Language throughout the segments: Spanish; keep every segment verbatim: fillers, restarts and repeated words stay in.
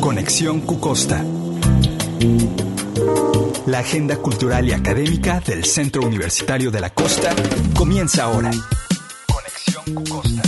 Conexión Cucosta. La agenda cultural y académica del Centro Universitario de la Costa comienza ahora. Conexión Cucosta.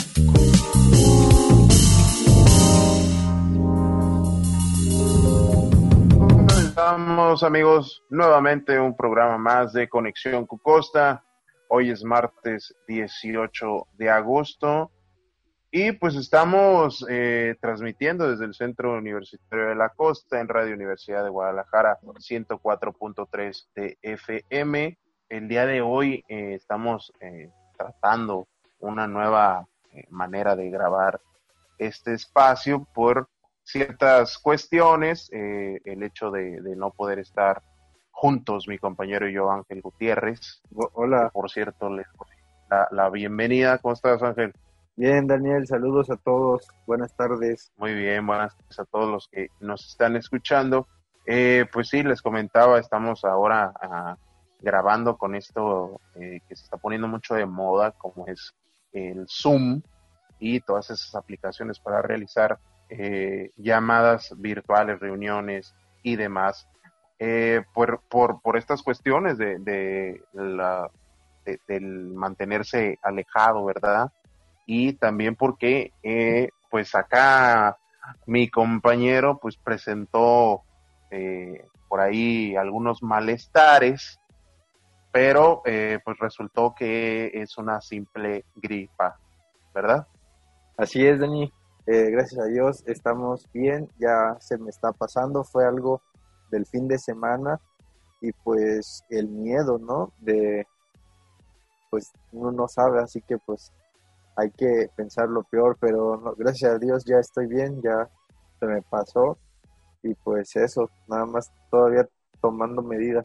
Estamos, amigos, nuevamente un programa más de Conexión Cucosta. Hoy es martes dieciocho de agosto y pues estamos eh, transmitiendo desde el Centro Universitario de la Costa en Radio Universidad de Guadalajara ciento cuatro punto tres de F M. El día de hoy eh, estamos eh, tratando una nueva eh, manera de grabar este espacio por ciertas cuestiones, eh, el hecho de, de no poder estar juntos, mi compañero y yo, Ángel Gutiérrez. Hola. Por cierto, les doy la, la bienvenida. ¿Cómo estás, Ángel? Bien, Daniel, saludos a todos. Buenas tardes. Muy bien, buenas tardes a todos los que nos están escuchando. Eh, pues sí, les comentaba, estamos ahora uh, grabando con esto eh, que se está poniendo mucho de moda, como es el Zoom y todas esas aplicaciones para realizar eh, llamadas virtuales, reuniones y demás. Eh, por, por, por estas cuestiones de, de la, de, del mantenerse alejado, ¿verdad? Y también porque, eh, pues acá mi compañero, pues presentó eh, por ahí algunos malestares, pero eh, pues resultó que es una simple gripa, ¿verdad? Así es, Dani. Eh, gracias a Dios estamos bien, ya se me está pasando, fue algo del fin de semana y pues el miedo, ¿no? De, pues uno no sabe, así que pues hay que pensar lo peor, pero no, gracias a Dios ya estoy bien, ya se me pasó y pues eso, nada más todavía tomando medidas.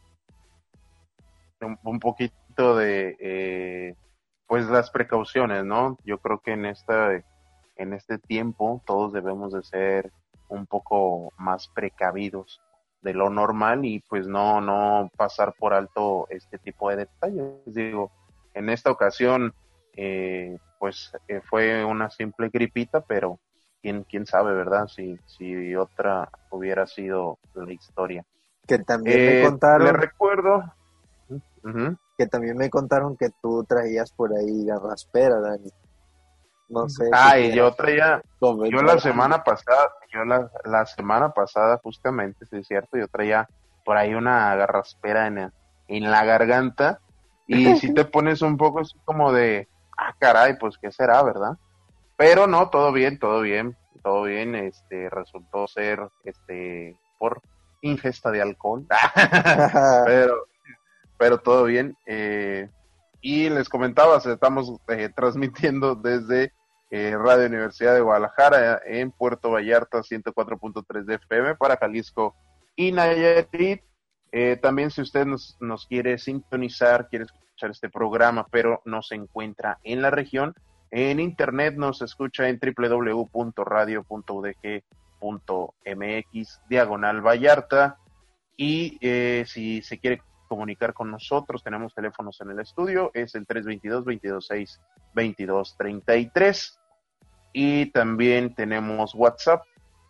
Un, un poquito de, eh, pues las precauciones, ¿no? Yo creo que en esta, en este tiempo todos debemos de ser un poco más precavidos de lo normal y pues no, no pasar por alto este tipo de detalles. Digo, en esta ocasión, eh, pues eh, fue una simple gripita, pero quién, quién sabe, ¿verdad? Si, si otra hubiera sido la historia. Que también Eh, me contaron. Le recuerdo. Uh-huh. Que también me contaron que tú traías por ahí garraspera, Dani. No sé. Ay, si yo traía, yo la algo. semana pasada, yo la, la semana pasada justamente, sí es cierto, yo traía por ahí una garraspera en, en la garganta y si te pones un poco así como de, ah, caray, pues qué será, ¿verdad? Pero no, todo bien, todo bien, todo bien, este, resultó ser, este, por ingesta de alcohol, pero, pero todo bien, eh, y les comentaba, estamos eh, transmitiendo desde eh, Radio Universidad de Guadalajara en Puerto Vallarta ciento cuatro punto tres de F M para Jalisco y Nayarit. Eh, también si usted nos, nos quiere sintonizar, quiere escuchar este programa, pero no se encuentra en la región, en internet nos escucha en doble u doble u doble u punto radio punto u d g punto m x diagonal Vallarta. Y eh, si se quiere comunicar con nosotros, tenemos teléfonos en el estudio, es el tres dos dos, veintidós cero seis, veintidós treinta y tres, y también tenemos WhatsApp,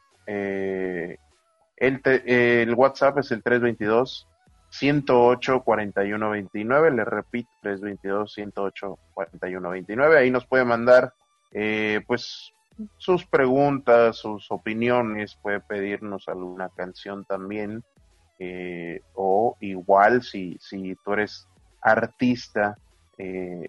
eh, el, te, el WhatsApp es el tres dos dos, ciento ocho, cuarenta y uno veintinueve, le repito, tres dos dos, ciento ocho, cuarenta y uno veintinueve, ahí nos puede mandar eh, pues sus preguntas, sus opiniones, puede pedirnos alguna canción también. Eh, o igual si, si tú eres artista, eh,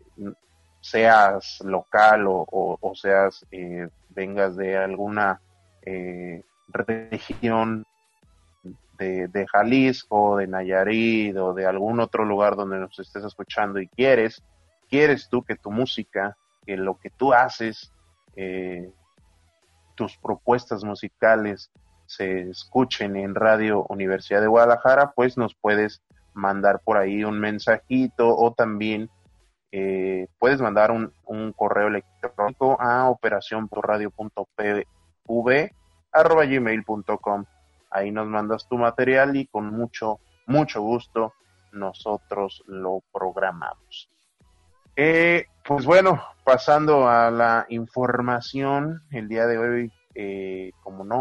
seas local o, o, o seas, eh, vengas de alguna eh, región de, de Jalisco, de Nayarit o de algún otro lugar donde nos estés escuchando y quieres, quieres tú que tu música, que lo que tú haces, eh, tus propuestas musicales se escuchen en Radio Universidad de Guadalajara, pues nos puedes mandar por ahí un mensajito o también eh, puedes mandar un, un correo electrónico a operación por radio punto p v arroba gmail punto com. Ahí nos mandas tu material y con mucho, mucho gusto nosotros lo programamos. Eh, pues bueno, pasando a la información, el día de hoy, eh, como no,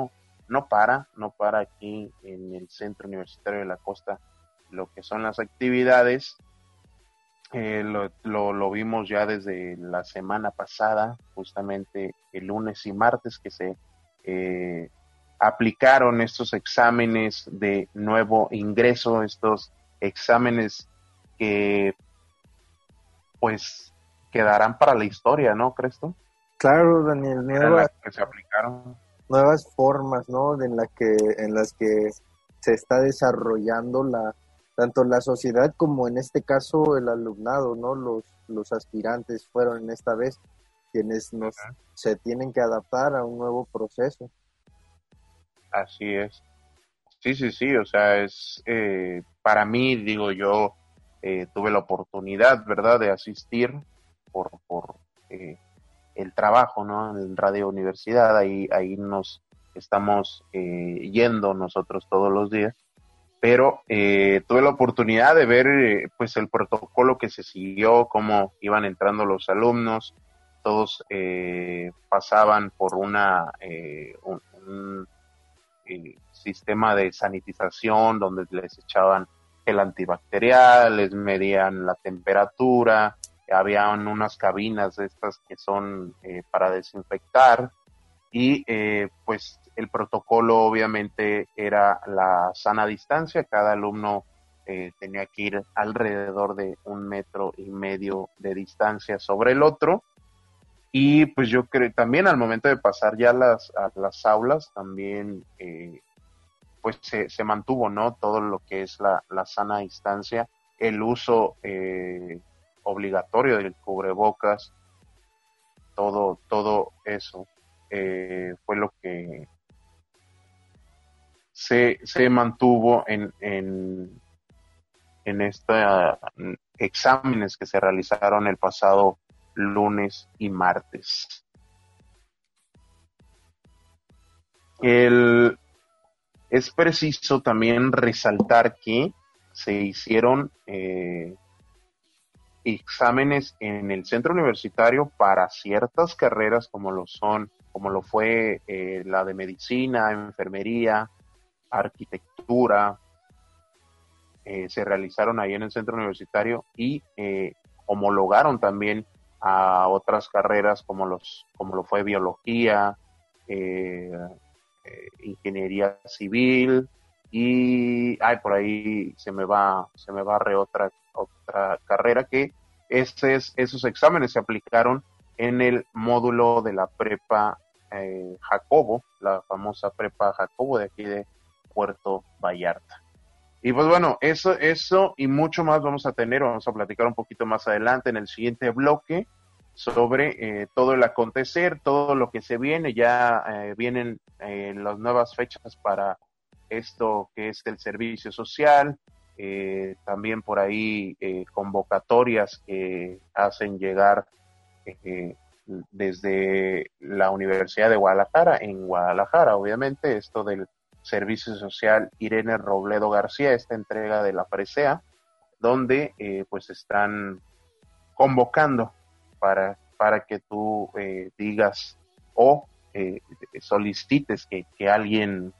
no para, no para aquí en el Centro Universitario de la Costa lo que son las actividades. Eh, lo, lo, lo vimos ya desde la semana pasada, justamente el lunes y martes que se eh, aplicaron estos exámenes de nuevo ingreso, estos exámenes que pues quedarán para la historia, ¿no, crees tú? Claro, Daniel, nuevas, que se aplicaron. nuevas formas, ¿no? En la que, en las que se está desarrollando la tanto la sociedad como en este caso el alumnado, ¿no? Los, los aspirantes fueron en esta vez quienes nos uh-huh. se tienen que adaptar a un nuevo proceso. Así es. Sí, sí, sí, o sea, es eh, para mí, digo yo, eh, tuve la oportunidad, ¿verdad?, de asistir por, por eh, el trabajo, ¿no?, en Radio Universidad, ahí, ahí nos estamos eh, yendo nosotros todos los días, pero eh, tuve la oportunidad de ver eh, pues el protocolo que se siguió, cómo iban entrando los alumnos, todos eh, pasaban por una eh, un, un eh, sistema de sanitización donde les echaban gel antibacterial, les medían la temperatura, habían unas cabinas de estas que son eh, para desinfectar y eh, pues el protocolo obviamente era la sana distancia, cada alumno eh, tenía que ir alrededor de un metro y medio de distancia sobre el otro. Y pues yo creo también al momento de pasar ya las, a las aulas, también eh, pues se, se mantuvo, ¿no? Todo lo que es la, la sana distancia, el uso eh, obligatorio del cubrebocas, todo, todo eso eh, fue lo que se, se mantuvo en, en, en estos uh, exámenes que se realizaron el pasado lunes y martes. El, es preciso también resaltar que se hicieron eh, exámenes en el centro universitario para ciertas carreras como lo son, como lo fue eh, la de medicina, enfermería, arquitectura, eh, se realizaron ahí en el centro universitario y eh, homologaron también a otras carreras como los como lo fue biología, eh, eh, ingeniería civil y ay por ahí se me va se me barre otra otra carrera que esos, esos exámenes se aplicaron en el módulo de la prepa eh, Jacobo, la famosa prepa Jacobo de aquí de Puerto Vallarta. Y pues bueno, eso, eso y mucho más vamos a tener, vamos a platicar un poquito más adelante en el siguiente bloque sobre eh, todo el acontecer, todo lo que se viene, ya eh, vienen eh, las nuevas fechas para esto que es el servicio social, eh, también por ahí eh, convocatorias que hacen llegar eh, desde la Universidad de Guadalajara, en Guadalajara obviamente, esto del Servicio Social Irene Robledo García, esta entrega de la presea, donde eh, pues están convocando para, para que tú eh, digas o eh, solicites que, que alguien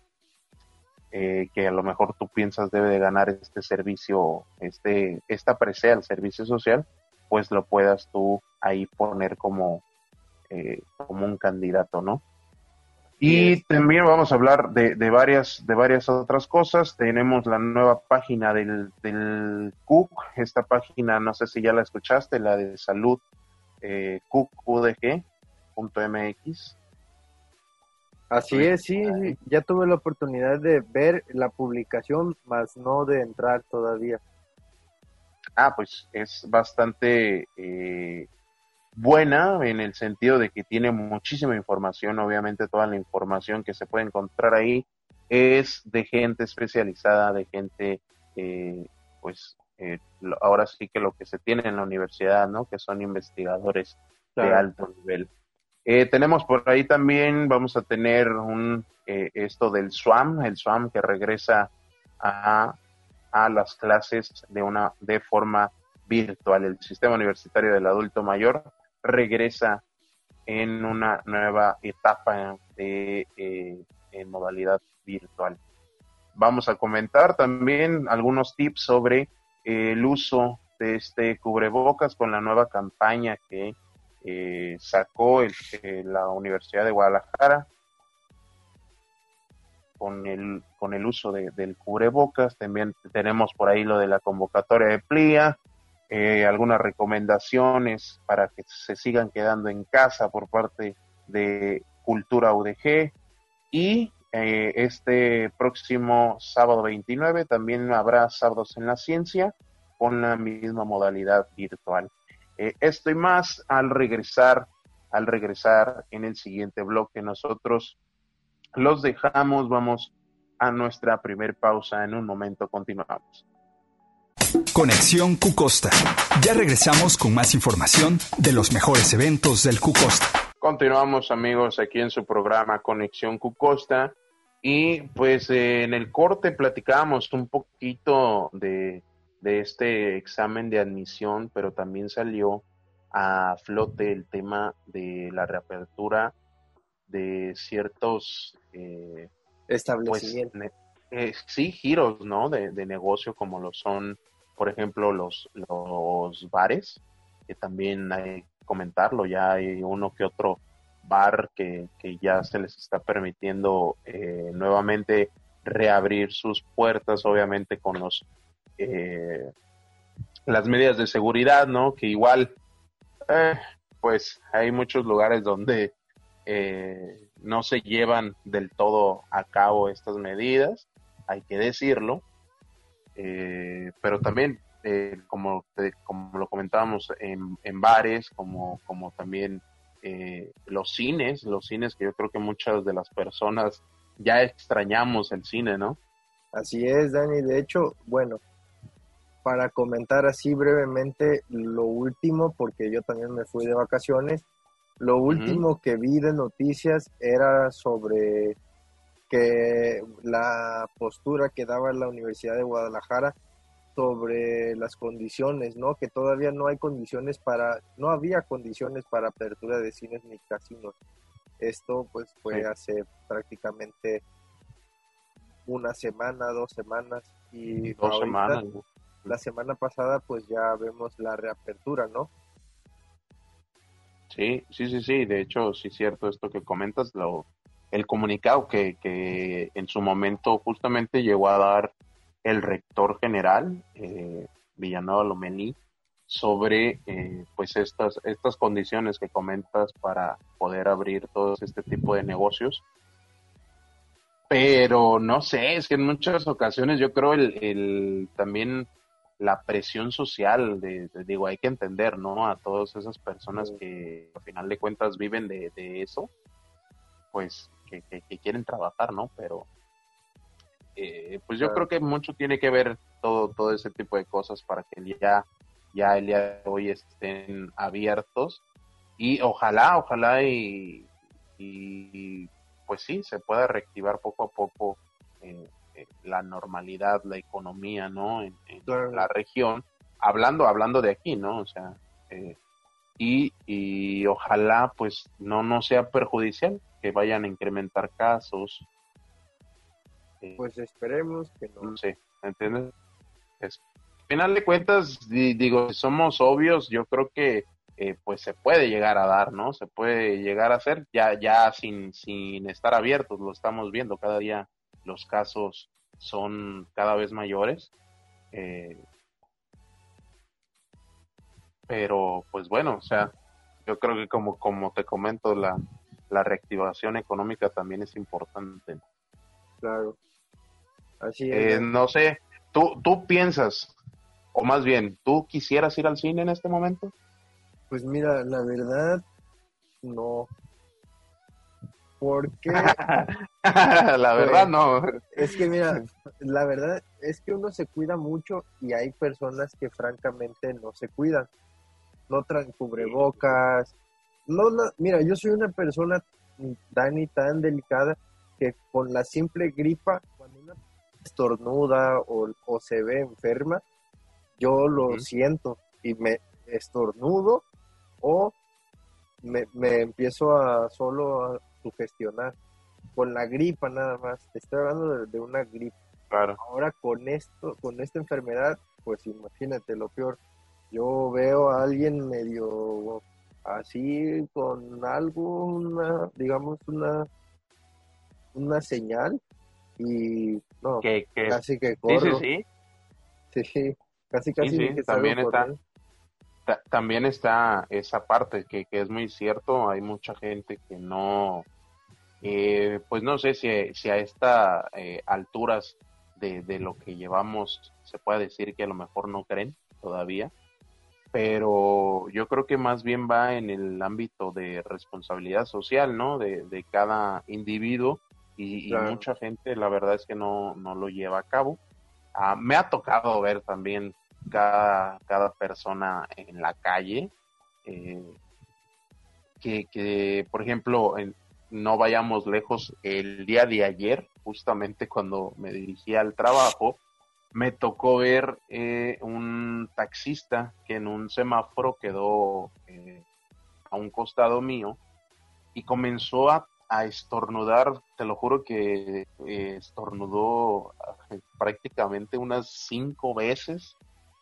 eh, que a lo mejor tú piensas debe de ganar este servicio, este esta presea, el servicio social, pues lo puedas tú ahí poner como, eh, como un candidato, ¿no? Y también vamos a hablar de, de varias de varias otras cosas. Tenemos la nueva página del, del C U C, esta página no sé si ya la escuchaste, la de salud eh, C U C U D G punto M X. Así es, sí, sí, ya tuve la oportunidad de ver la publicación, más no de entrar todavía. Ah, pues es bastante eh, buena en el sentido de que tiene muchísima información, obviamente toda la información que se puede encontrar ahí es de gente especializada, de gente, eh, pues eh, ahora sí que lo que se tiene en la universidad, ¿no? Que son investigadores claro. de alto nivel. Eh, tenemos por ahí también, vamos a tener un eh, esto del SWAM, el SWAM que regresa a, a las clases de una de forma virtual. El Sistema Universitario del Adulto Mayor regresa en una nueva etapa de eh, en modalidad modalidad virtual. Vamos a comentar también algunos tips sobre eh, el uso de este cubrebocas con la nueva campaña que eh, sacó el, eh, la Universidad de Guadalajara con el con el uso de, del cubrebocas. También tenemos por ahí lo de la convocatoria de PLIA, eh, algunas recomendaciones para que se sigan quedando en casa por parte de Cultura U D G, y eh, este próximo sábado veintinueve también habrá Sábados en la Ciencia con la misma modalidad virtual. Eh, esto y más al regresar, al regresar en el siguiente bloque. Nosotros los dejamos, vamos a nuestra primer pausa, en un momento continuamos. Conexión Q Costa. Ya regresamos con más información de los mejores eventos del Q Costa. Continuamos, amigos, aquí en su programa Conexión Q Costa, y pues eh, en el corte platicábamos un poquito de, de este examen de admisión, pero también salió a flote el tema de la reapertura de ciertos eh, establecimientos. Pues, eh, sí, giros, ¿no? De, de negocio, como lo son, por ejemplo, los, los bares, que también hay que comentarlo, ya hay uno que otro bar que, que ya se les está permitiendo eh, nuevamente reabrir sus puertas, obviamente con los eh, las medidas de seguridad, ¿no? Que igual, eh, pues hay muchos lugares donde eh, no se llevan del todo a cabo estas medidas, hay que decirlo, eh, pero también, eh, como, te, como lo comentábamos, en, en bares, como, como también eh, los cines, los cines que yo creo que muchas de las personas ya extrañamos el cine, ¿no? Así es, Dani. De hecho, bueno, para comentar así brevemente lo último, porque yo también me fui de vacaciones, lo último uh-huh. que vi de noticias era sobre que la postura que daba la Universidad de Guadalajara sobre las condiciones, ¿no? Que todavía no hay condiciones para, no había condiciones para apertura de cines ni casinos. Esto pues fue sí. hace prácticamente una semana, dos semanas, y dos ahorita, semanas. La semana pasada pues ya vemos la reapertura, ¿no? Sí, sí, sí, sí, de hecho, sí es cierto esto que comentas, lo, el comunicado que, que en su momento justamente llegó a dar el rector general, eh, Villanueva Lomelí, sobre eh, pues estas, estas condiciones que comentas para poder abrir todo este tipo de negocios. Pero no sé, es que en muchas ocasiones yo creo el, el también la presión social, de, de, digo, hay que entender, ¿no? A todas esas personas que al final de cuentas viven de, de eso, pues que, que, que quieren trabajar, ¿no? Pero eh, pues yo claro. creo que mucho tiene que ver todo, todo ese tipo de cosas para que ya, ya el día de hoy estén abiertos, y ojalá, ojalá y, y pues sí, se pueda reactivar poco a poco eh, la normalidad, la economía, ¿no? En, en claro. la región, hablando, hablando de aquí, ¿no? O sea, eh, y, y ojalá pues no, no sea perjudicial, que vayan a incrementar casos. Eh, pues esperemos que no. No sé, ¿entiendes? Es, al final de cuentas, di, digo, si somos obvios, yo creo que eh, pues se puede llegar a dar, ¿no? Se puede llegar a hacer, ya, ya sin, sin estar abiertos, lo estamos viendo cada día. Los casos son cada vez mayores, eh, pero pues bueno, o sea, yo creo que como, como te comento, la, la reactivación económica también es importante. Claro, así es. Eh, no sé, ¿tú, tú piensas, o más bien, ¿tú quisieras ir al cine en este momento? Pues mira, la verdad, no. Porque la verdad pues, no. Es que mira, la verdad es que uno se cuida mucho y hay personas que francamente no se cuidan. No traen cubrebocas. No, no, mira, yo soy una persona, Dani, tan delicada que con la simple gripa, cuando una estornuda o, o se ve enferma, yo lo uh-huh. siento y me estornudo o me, me empiezo a solo a sugestionar, con la gripa nada más, te estoy hablando de, de una gripa. Claro. Ahora con esto, con esta enfermedad, pues imagínate lo peor. Yo veo a alguien medio así con algo, una, digamos, una, una señal y no, Que, que, casi que sí, sí, corro. sí, Sí, casi, sí, casi ni sí, que salgo también está, corriendo. ta- también está esa parte que, que es muy cierto. Hay mucha gente que no, eh, pues no sé si, si a estas alturas de, de lo que llevamos se puede decir que a lo mejor no creen todavía, pero yo creo que más bien va en el ámbito de responsabilidad social, ¿no? De, de cada individuo y, y Claro, mucha gente la verdad es que no, no lo lleva a cabo. Ah, me ha tocado ver también cada, cada persona en la calle, eh, que, que, por ejemplo, en- no vayamos lejos, el día de ayer, justamente cuando me dirigía al trabajo, me tocó ver eh, un taxista que en un semáforo quedó eh, a un costado mío y comenzó a, a estornudar. Te lo juro que eh, estornudó eh, prácticamente unas cinco veces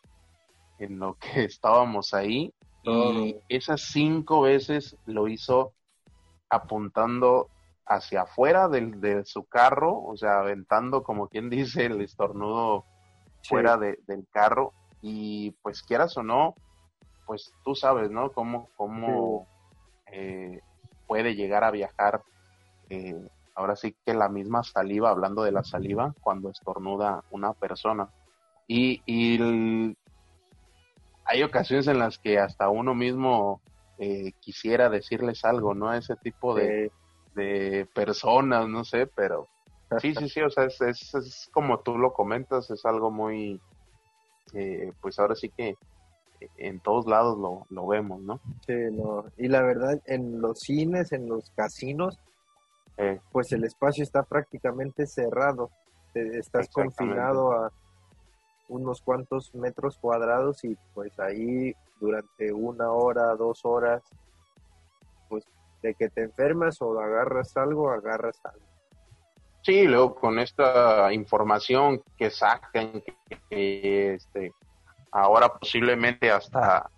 en lo que estábamos ahí, y todo. esas cinco veces lo hizo apuntando hacia afuera del, de su carro, o sea, aventando, como quien dice, el estornudo Sí, fuera de, del carro. Y pues quieras o no, pues tú sabes, ¿no? Cómo, sí, cómo eh, puede llegar a viajar, eh, ahora sí que la misma saliva, hablando de la saliva, cuando estornuda una persona. Y, y el- hay ocasiones en las que hasta uno mismo eh, quisiera decirles algo, ¿no? A ese tipo de, sí. de personas, no sé, pero sí, sí, sí, o sea, es, es, es como tú lo comentas, es algo muy, eh, pues ahora sí que en todos lados lo, lo vemos, ¿no? Sí, no. Y la verdad, en los cines, en los casinos, Eh, pues el espacio está prácticamente cerrado. Te- estás exactamente. confinado a unos cuantos metros cuadrados y pues ahí durante una hora, dos horas, pues de que te enfermas o agarras algo, agarras algo. Sí, luego con esta información que sacan, que, que, este, ahora posiblemente hasta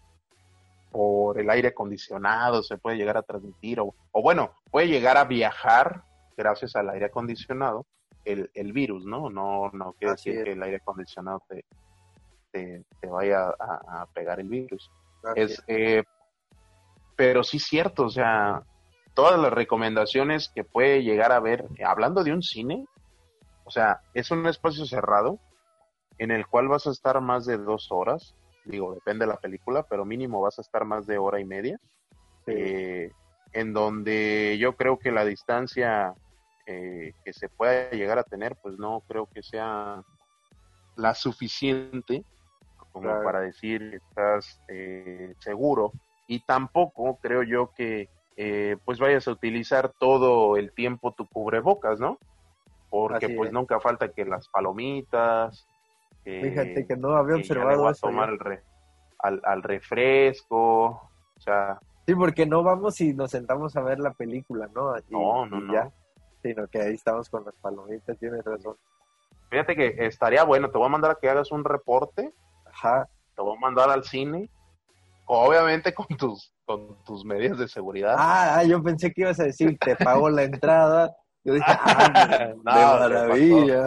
por el aire acondicionado se puede llegar a transmitir, o, o bueno, puede llegar a viajar gracias al aire acondicionado el, el virus, ¿no? No, no quiere Así decir es, que el aire acondicionado te, te, te vaya a, a, pegar el virus. así Es, es. eh, pero sí es cierto, o sea, todas las recomendaciones que puede llegar a ver, hablando de un cine, o sea, es un espacio cerrado en el cual vas a estar más de dos horas, digo, depende de la película, pero mínimo vas a estar más de hora y media, Sí, eh, en donde yo creo que la distancia eh, que se pueda llegar a tener, pues no creo que sea la suficiente como claro. para decir que estás eh, seguro, y tampoco creo yo que eh, pues vayas a utilizar todo el tiempo tu cubrebocas, ¿no? Porque Así pues es. nunca falta que las palomitas, Fíjate que, que no había que ya le voy observado a eso yo. tomar el re, al, al refresco, o sea, Sí, porque no vamos y nos sentamos a ver la película, ¿no? Y, no, no, y ya, no. sino que ahí estamos con las palomitas, tienes razón. Fíjate que estaría bueno, te voy a mandar a que hagas un reporte, Ajá. te voy a mandar al cine, obviamente con tus, con tus medidas de seguridad. Ah, ah, yo pensé que ibas a decir, te pago la entrada. Yo dije, ah, de No, ¿qué pasó? maravilla.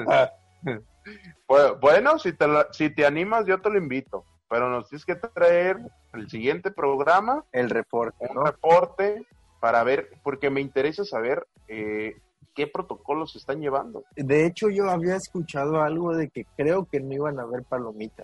Pues, bueno, si te, la- si te animas, yo te lo invito, pero nos tienes que traer el siguiente programa, El reporte, un ¿no? reporte, para ver, porque me interesa saber eh, qué protocolos están llevando. De hecho, yo había escuchado algo de que creo que no iban a haber palomitas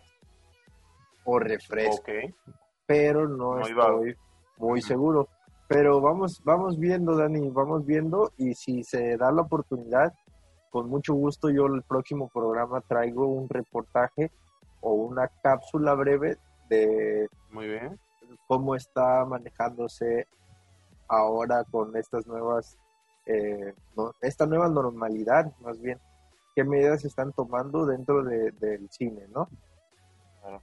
o refresco, Ok, pero no no iba. estoy muy Ujú. seguro. Pero vamos, vamos viendo, Dani, vamos viendo y si se da la oportunidad, con mucho gusto yo el próximo programa traigo un reportaje o una cápsula breve de Muy bien. cómo está manejándose ahora con estas nuevas, eh, no, esta nueva normalidad, más bien, qué medidas se están tomando dentro de, del cine, ¿no? Claro.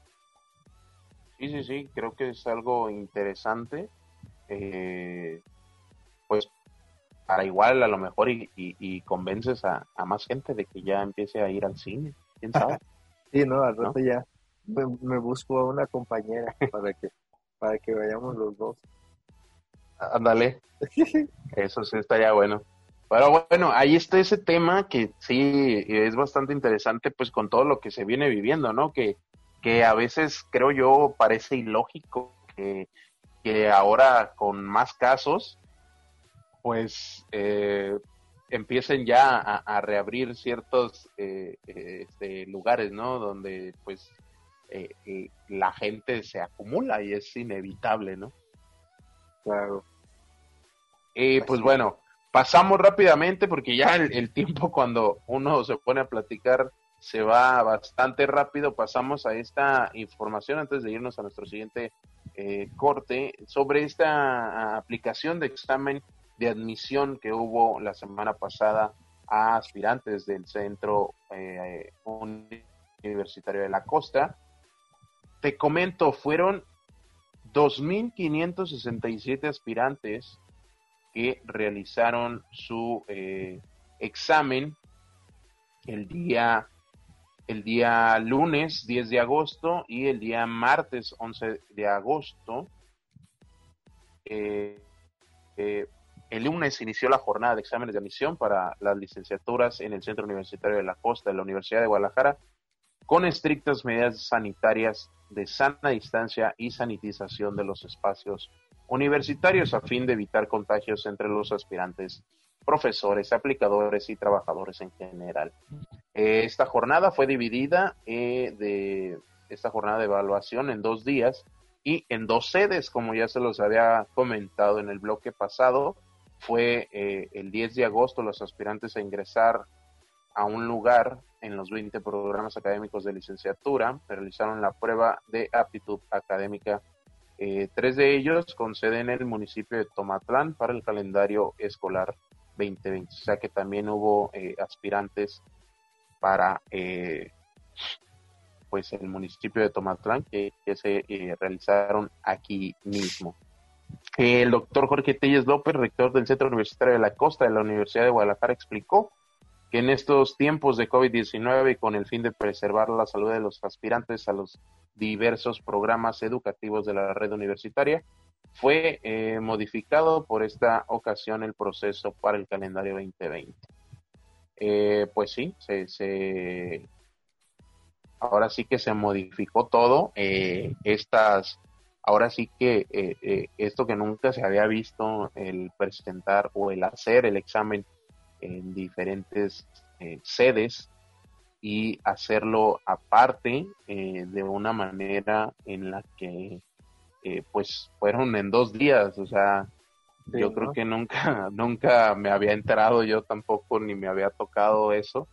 Sí, sí, sí, creo que es algo interesante. Eh, pues para igual a lo mejor y, y, y convences a, a más gente de que ya empiece a ir al cine, quién sabe, Sí, no, al ¿no? rato ya me, me busco a una compañera para que, para que vayamos los dos. Ándale, eso sí estaría bueno. Pero bueno, ahí está ese tema que sí es bastante interesante, pues con todo lo que se viene viviendo, ¿no? Que, que a veces creo yo parece ilógico que, que ahora con más casos, pues eh, empiecen ya a, a reabrir ciertos eh, eh, este, lugares, ¿no? Donde pues eh, eh, la gente se acumula y es inevitable, ¿no? Claro, Eh, pues pues sí. bueno, pasamos rápidamente porque ya el, el tiempo cuando uno se pone a platicar se va bastante rápido. Pasamos a esta información antes de irnos a nuestro siguiente eh, corte sobre esta aplicación de examen de admisión que hubo la semana pasada a aspirantes del Centro eh, Universitario de la Costa. Te comento, fueron dos mil quinientos sesenta y siete aspirantes que realizaron su eh, examen el día, el día lunes diez de agosto y el día martes once de agosto. Eh, eh, el lunes inició la jornada de exámenes de admisión para las licenciaturas en el Centro Universitario de la Costa de la Universidad de Guadalajara, con estrictas medidas sanitarias de sana distancia y sanitización de los espacios universitarios a fin de evitar contagios entre los aspirantes, profesores, aplicadores y trabajadores en general. Eh, esta jornada fue dividida eh, de esta jornada de evaluación en dos días y en dos sedes, como ya se los había comentado en el bloque pasado. Fue eh, el diez de agosto los aspirantes a ingresar a un lugar en los veinte programas académicos de licenciatura, realizaron la prueba de aptitud académica. Eh, tres de ellos con sede en el municipio de Tomatlán para el calendario escolar veinte veinte, o sea que también hubo eh, aspirantes para eh, pues el municipio de Tomatlán que, que se eh, realizaron aquí mismo. Eh, el doctor Jorge Telles López, rector del Centro Universitario de la Costa de la Universidad de Guadalajara, explicó que en estos tiempos de COVID diecinueve y con el fin de preservar la salud de los aspirantes a los diversos programas educativos de la red universitaria, fue eh, modificado por esta ocasión el proceso para el calendario veinte veinte. Eh, pues sí, se, se, ahora sí que se modificó todo. Eh, estas, ahora sí que eh, eh, esto que nunca se había visto, el presentar o el hacer el examen en diferentes eh, sedes y hacerlo aparte eh, de una manera en la que eh, pues fueron en dos días, o sea, Sí, yo creo ¿no? que nunca, nunca me había enterado yo tampoco ni me había tocado eso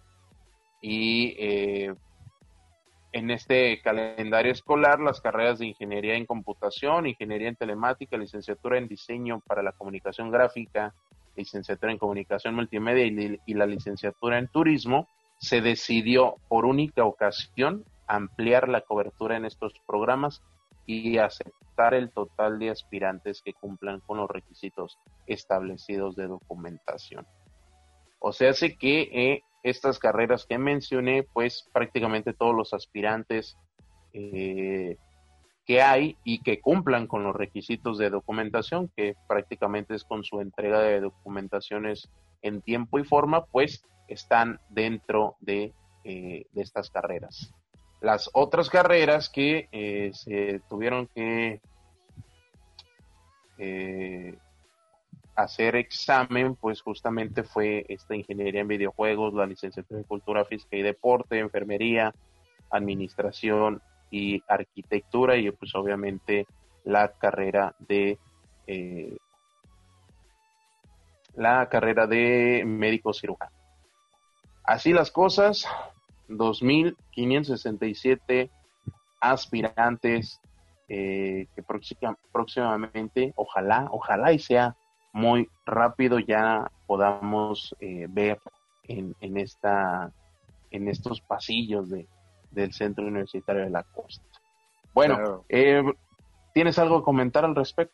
y eh, en este calendario escolar las carreras de ingeniería en computación, ingeniería en telemática, licenciatura en diseño para la comunicación gráfica, licenciatura en comunicación multimedia y, y la licenciatura en turismo, se decidió por única ocasión ampliar la cobertura en estos programas y aceptar el total de aspirantes que cumplan con los requisitos establecidos de documentación. O sea, hace que eh, estas carreras que mencioné, pues prácticamente todos los aspirantes eh, que hay y que cumplan con los requisitos de documentación, que prácticamente es con su entrega de documentaciones en tiempo y forma, pues están dentro de, eh, de estas carreras. Las otras carreras que eh, se tuvieron que eh, hacer examen, pues justamente fue esta ingeniería en videojuegos, la licenciatura en cultura física y deporte, enfermería, administración y arquitectura y pues obviamente la carrera de eh, la carrera de médico cirujano. Así las cosas, dos mil quinientos sesenta y siete aspirantes eh, que próximamente, ojalá, ojalá y sea muy rápido ya podamos eh, ver en, en esta en estos pasillos de, del Centro Universitario de la Costa. Bueno, Claro. eh, ¿tienes algo que comentar al respecto?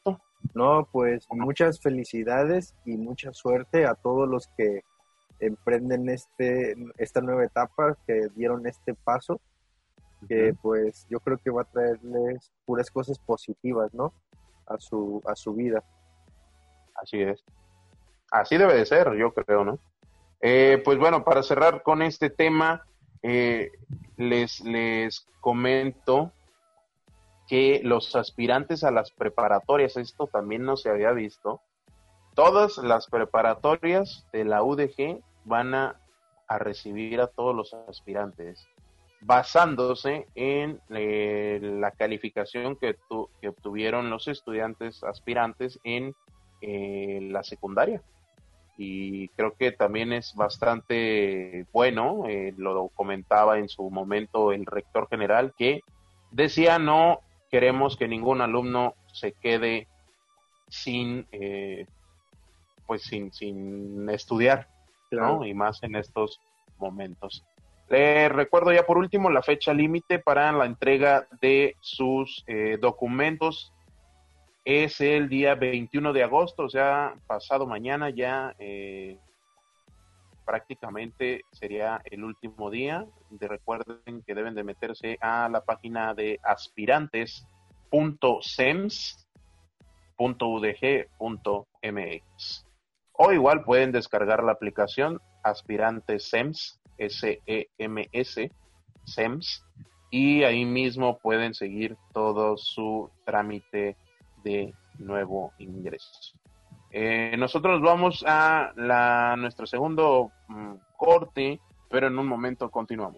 No, pues muchas felicidades y mucha suerte a todos los que emprenden este esta nueva etapa, que dieron este paso, que Ujú. pues yo creo que va a traerles puras cosas positivas, ¿no? A su a su vida. Así es. Así debe de ser, yo creo, ¿no? Eh, pues bueno, para cerrar con este tema, eh, les, les comento que los aspirantes a las preparatorias, esto también no se había visto, todas las preparatorias de la U D G van a, a recibir a todos los aspirantes, basándose en eh, la calificación que, tu, que obtuvieron los estudiantes aspirantes en eh, la secundaria. Y creo que también es bastante bueno, eh, lo comentaba en su momento el rector general, que decía no queremos que ningún alumno se quede sin, eh, pues sin, sin estudiar, ¿no? Claro. Y más en estos momentos. Le recuerdo ya por último la fecha límite para la entrega de sus eh, documentos es el día veintiuno de agosto, o sea, pasado mañana ya eh, prácticamente sería el último día. De, recuerden que deben de meterse a la página de aspirantes punto sems punto u d g punto m x o igual pueden descargar la aplicación Aspirantes SEMS, S E M S, SEMS, y ahí mismo pueden seguir todo su trámite de nuevo ingreso. Eh, nosotros vamos a la, nuestro segundo mm, corte, pero en un momento continuamos.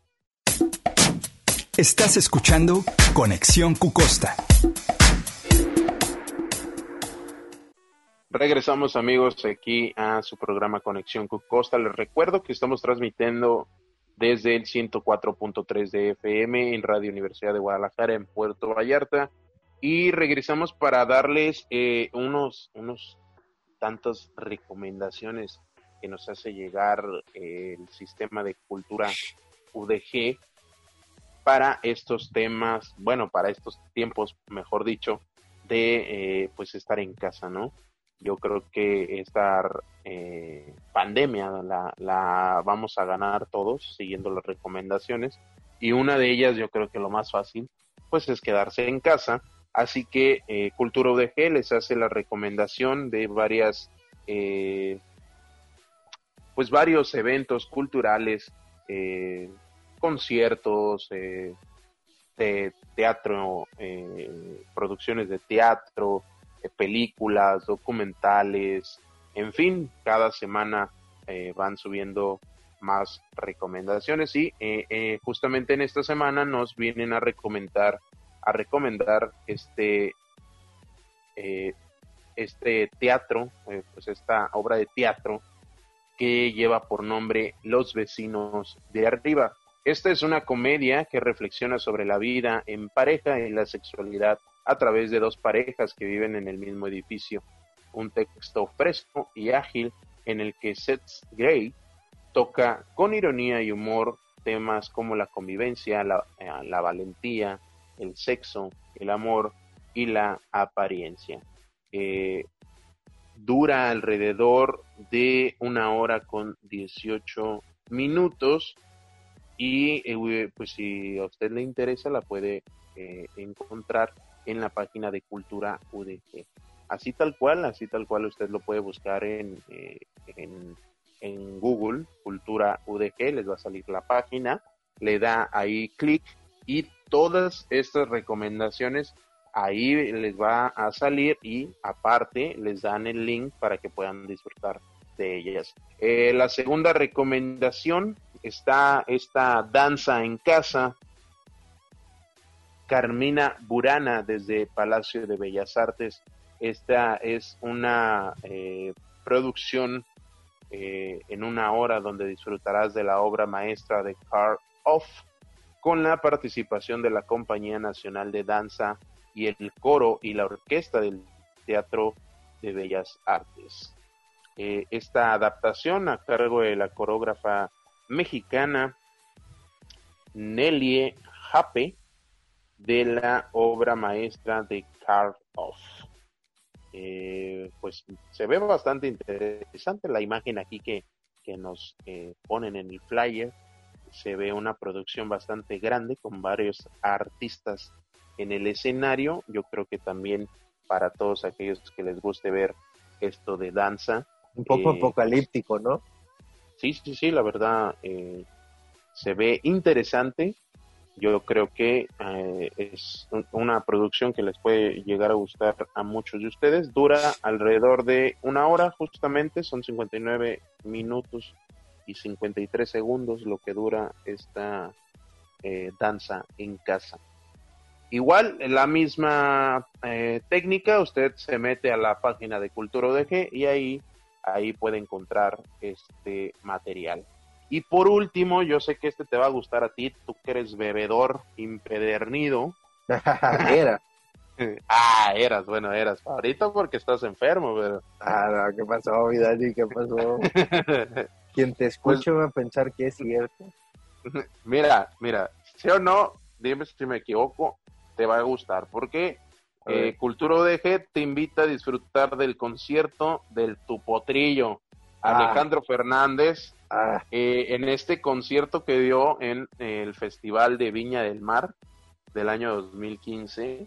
Estás escuchando Conexión Cucosta. Regresamos amigos aquí a su programa Conexión Cucosta. Les recuerdo que estamos transmitiendo desde el ciento cuatro punto tres de F M en Radio Universidad de Guadalajara en Puerto Vallarta y regresamos para darles eh, unos, unos tantas recomendaciones que nos hace llegar eh, el sistema de cultura U D G para estos temas, bueno, para estos tiempos, mejor dicho, de eh, pues estar en casa, ¿no? Yo creo que esta eh, pandemia la, la vamos a ganar todos siguiendo las recomendaciones y una de ellas yo creo que lo más fácil pues es quedarse en casa, así que eh, Cultura U D G les hace la recomendación de varias eh, pues varios eventos culturales, eh, conciertos, eh, de teatro, eh, producciones de teatro, eh, películas, documentales, en fin, cada semana eh, van subiendo más recomendaciones y eh, eh, justamente en esta semana nos vienen a recomendar a recomendar este eh, este teatro, eh, pues esta obra de teatro que lleva por nombre Los vecinos de arriba. Esta es una comedia que reflexiona sobre la vida en pareja y la sexualidad a través de dos parejas que viven en el mismo edificio. Un texto fresco y ágil en el que Seth Grey toca con ironía y humor temas como la convivencia, la, eh, la valentía, el sexo, el amor y la apariencia. Eh, dura alrededor de una hora con dieciocho minutos y eh, pues si a usted le interesa la puede eh, encontrar en la página de Cultura U D G. Así tal cual, así tal cual usted lo puede buscar en, eh, en, en Google, Cultura U D G, les va a salir la página, le da ahí clic y todas estas recomendaciones ahí les va a salir y aparte les dan el link para que puedan disfrutar de ellas. Eh, la segunda recomendación está esta danza en casa. Carmina Burana desde Palacio de Bellas Artes. Esta es una eh, producción eh, en una hora donde disfrutarás de la obra maestra de Carl Orff con la participación de la Compañía Nacional de Danza y el coro y la orquesta del Teatro de Bellas Artes. Eh, esta adaptación a cargo de la coreógrafa mexicana Nellie Jape de la obra maestra de Carl Orff. eh, pues se ve bastante interesante la imagen aquí que, que nos eh, ponen en el flyer. Se ve una producción bastante grande con varios artistas en el escenario. Yo creo que también para todos aquellos que les guste ver esto de danza. Un poco eh, apocalíptico, ¿no? sí, sí, sí, la verdad eh, se ve interesante. Yo creo que eh, es un- una producción que les puede llegar a gustar a muchos de ustedes. Dura alrededor de una hora, justamente, son cincuenta y nueve minutos y cincuenta y tres segundos lo que dura esta eh, danza en casa. Igual, la misma eh, técnica, usted se mete a la página de Cultura O D G y ahí, ahí puede encontrar este material. Y por último, yo sé que este te va a gustar a ti, tú que eres bebedor impedernido. Era. Ah, eras, bueno, eras. Ahorita porque estás enfermo, pero... Ah, no, ¿qué pasó, mi Dani? ¿Qué pasó? Quien te Pues escuche va a pensar que es cierto. mira, mira, sí o no, dime si me equivoco, te va a gustar, porque A ver. eh, Cultura O D G te invita a disfrutar del concierto del Tu Potrillo, Ah. Alejandro Fernández, Ah, eh, en este concierto que dio en eh, el Festival de Viña del Mar del año dos mil quince.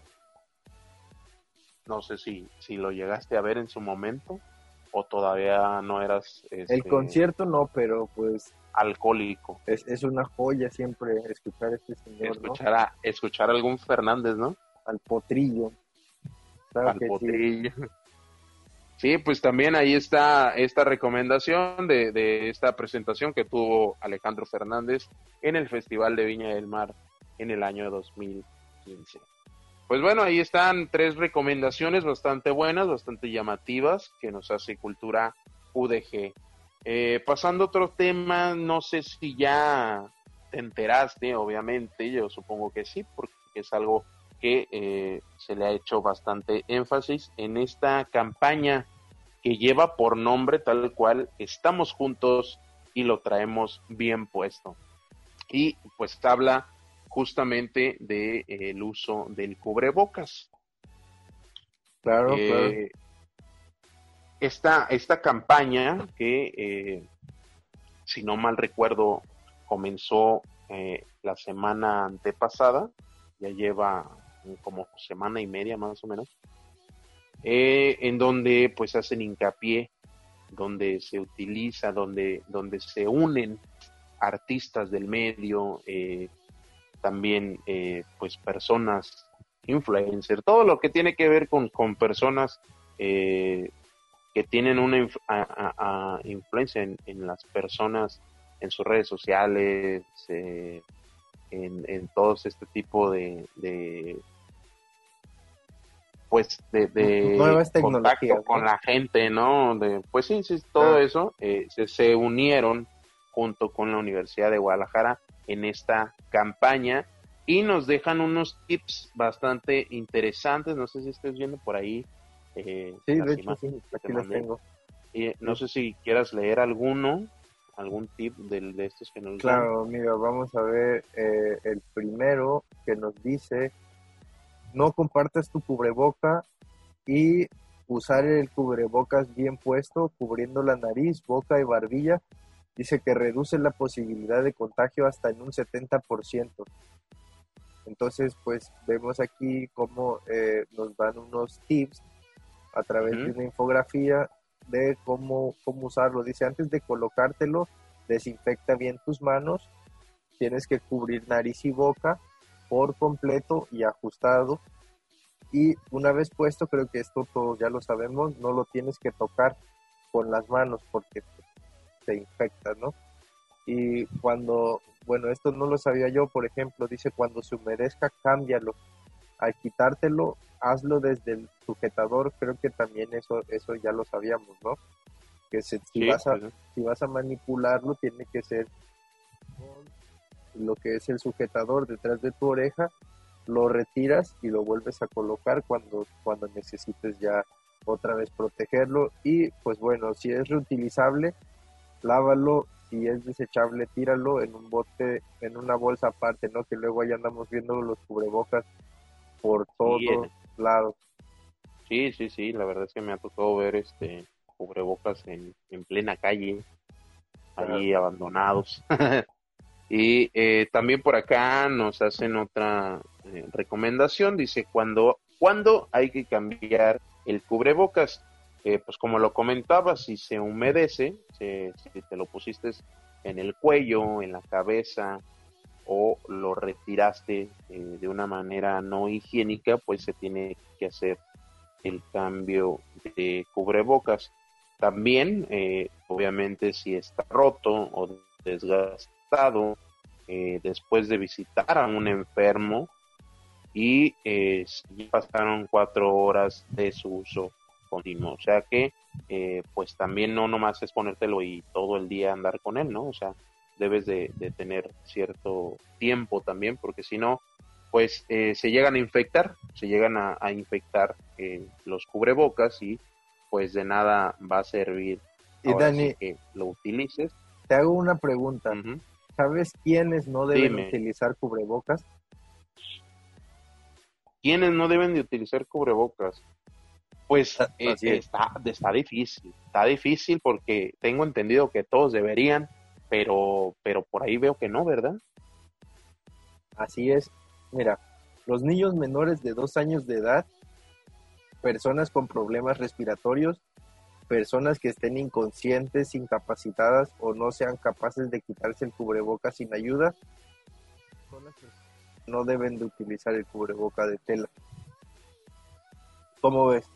No sé si, si lo llegaste a ver en su momento o todavía no eras este, el concierto no, pero pues alcohólico. es, es una joya siempre escuchar a este señor, Escuchar a, escuchar a algún Fernández, ¿no? ¿no? Al potrillo. Claro Al que potrillo. Sí. Sí, pues también ahí está esta recomendación de, de esta presentación que tuvo Alejandro Fernández en el Festival de Viña del Mar en el año dos mil quince. Pues bueno, ahí están tres recomendaciones bastante buenas, bastante llamativas que nos hace Cultura U D G. Eh, pasando a otro tema, no sé si ya te enteraste, obviamente, yo supongo que sí, porque es algo que eh, se le ha hecho bastante énfasis en esta campaña que lleva por nombre tal cual Estamos Juntos y lo traemos bien puesto. Y pues habla justamente de, eh, el uso del cubrebocas. Claro, claro. Eh, esta, esta campaña que, eh, si no mal recuerdo, comenzó eh, la semana antepasada, ya lleva como semana y media más o menos, eh, en donde pues hacen hincapié, donde se utiliza, donde, donde se unen artistas del medio, eh, también eh, pues personas influencer, todo lo que tiene que ver con, con personas eh, que tienen una inf a, a, a influencia en, en las personas, en sus redes sociales, eh, en, en todos este tipo de, de pues de, de Nuevas contacto tecnologías, con ¿no? la gente, ¿no? De, pues sí, sí, todo Ah. eso eh, se, se unieron junto con la Universidad de Guadalajara en esta campaña y nos dejan unos tips bastante interesantes. No sé si estés viendo por ahí eh, Sí, las de hecho, sí, imágenes que te aquí los mandé. tengo. Y no Sí. sé si quieras leer alguno, algún tip del, de estos que nos dan. Claro, mira, vamos a ver eh, el primero que nos dice: no compartas tu cubreboca y usar el cubrebocas bien puesto, cubriendo la nariz, boca y barbilla. Dice que reduce la posibilidad de contagio hasta en un setenta por ciento. Entonces, pues vemos aquí cómo eh, nos dan unos tips a través Uh-huh. de una infografía de cómo, cómo usarlo. Dice, antes de colocártelo, desinfecta bien tus manos, tienes que cubrir nariz y boca por completo y ajustado. Y una vez puesto, creo que esto todos ya lo sabemos, no lo tienes que tocar con las manos porque te infecta, ¿no? Y cuando, bueno, esto no lo sabía yo, por ejemplo, dice cuando se humedezca, cámbialo. Al quitártelo, hazlo desde el sujetador, creo que también eso, eso ya lo sabíamos, ¿no? Que se, si, Sí, vas a, pues, si vas a manipularlo, tiene que ser con lo que es el sujetador detrás de tu oreja, lo retiras y lo vuelves a colocar cuando, cuando necesites ya otra vez protegerlo. Y pues bueno, si es reutilizable, lávalo. Si es desechable, tíralo en un bote, en una bolsa aparte, ¿no? Que luego ahí andamos viendo los cubrebocas por sí, todos en- lados. Sí, sí, sí, la verdad es que me ha tocado ver este cubrebocas en, en plena calle, Claro. ahí abandonados. Y eh, también por acá nos hacen otra eh, recomendación, dice, cuando, ¿cuándo hay que cambiar el cubrebocas? Eh, pues como lo comentaba, si se humedece, se- si te lo pusiste en el cuello, en la cabeza, o lo retiraste eh, de una manera no higiénica, pues se tiene que hacer el cambio de cubrebocas. También, eh, obviamente, si está roto o desgastado, eh, después de visitar a un enfermo y eh, si pasaron cuatro horas de su uso continuo. O sea que, eh, pues también no nomás es ponértelo y todo el día andar con él, ¿no? O sea, debes de, de tener cierto tiempo también, porque si no, pues eh, se llegan a infectar, se llegan a, a infectar eh, los cubrebocas y pues de nada va a servir Y ahora sí Dani, que lo utilices. te hago una pregunta. Ujú. ¿Sabes quiénes no deben Dime, utilizar cubrebocas? ¿quiénes no deben de utilizar cubrebocas? Pues Ah, eh, así es. está, está difícil, está difícil porque tengo entendido que todos deberían, pero, pero por ahí veo que no, ¿verdad? Así es. Mira, los niños menores de dos años de edad, personas con problemas respiratorios, personas que estén inconscientes, incapacitadas o no sean capaces de quitarse el cubrebocas sin ayuda, personas que no deben de utilizar el cubreboca de tela. ¿Cómo ves?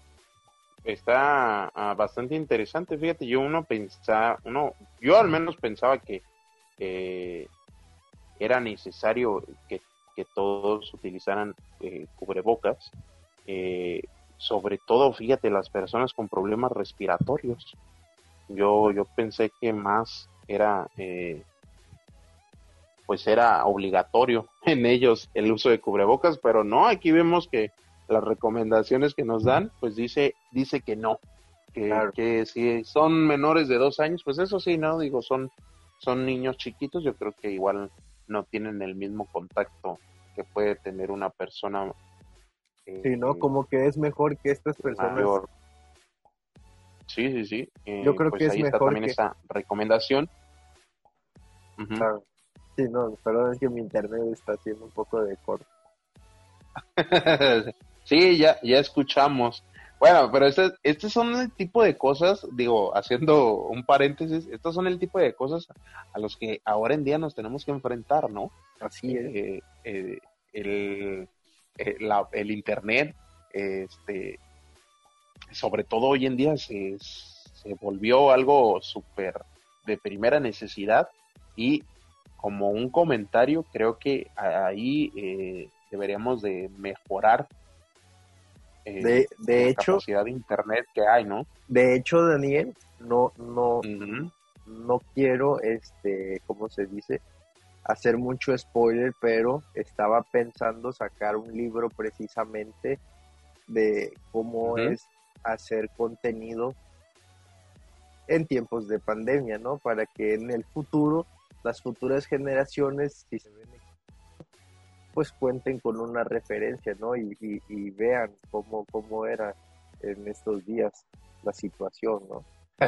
Está ah, bastante interesante, fíjate, yo uno pensaba, uno, yo al menos pensaba que eh, era necesario que, que todos utilizaran eh, cubrebocas, eh, sobre todo, fíjate, las personas con problemas respiratorios. Yo, yo pensé que más era eh, pues era obligatorio en ellos el uso de cubrebocas, pero no, aquí vemos que las recomendaciones que nos dan, pues dice, dice que no, que, Claro, que si son menores de dos años, pues eso sí, no, digo, son, son niños chiquitos, yo creo que igual no tienen el mismo contacto que puede tener una persona sí, ¿no? eh, Como que es mejor que estas personas, mayor. Sí, sí, sí, yo eh, creo que pues es ahí está mejor también que, esa recomendación. Ujú. claro, sí, no, perdón, es que mi internet está haciendo un poco de corto. Sí, ya, ya escuchamos. Bueno, pero este, estos son el tipo de cosas, digo, haciendo un paréntesis, estos son el tipo de cosas a los que ahora en día nos tenemos que enfrentar, ¿no? Así es, Eh, eh, el, eh, la- el internet, este, sobre todo hoy en día se, se volvió algo súper de primera necesidad y como un comentario, creo que ahí eh, deberíamos de mejorar eh, de, de la hecho, capacidad de internet que hay, ¿no? de hecho, Daniel, no, no, Ujú. no quiero, este, ¿cómo se dice? Hacer mucho spoiler, pero estaba pensando sacar un libro precisamente de cómo Ujú. es hacer contenido en tiempos de pandemia, ¿no? Para que en el futuro, las futuras generaciones, si se ven, pues cuenten con una referencia, ¿no? Y, y, y vean cómo, cómo era en estos días la situación, ¿no?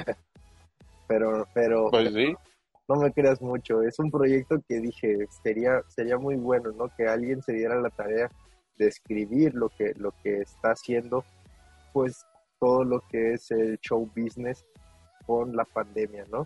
Pero, pero, Pues pero sí, no me creas mucho, es un proyecto que dije, sería, sería muy bueno, ¿no? Que alguien se diera la tarea de escribir lo que, lo que está haciendo, pues todo lo que es el show business con la pandemia, ¿no?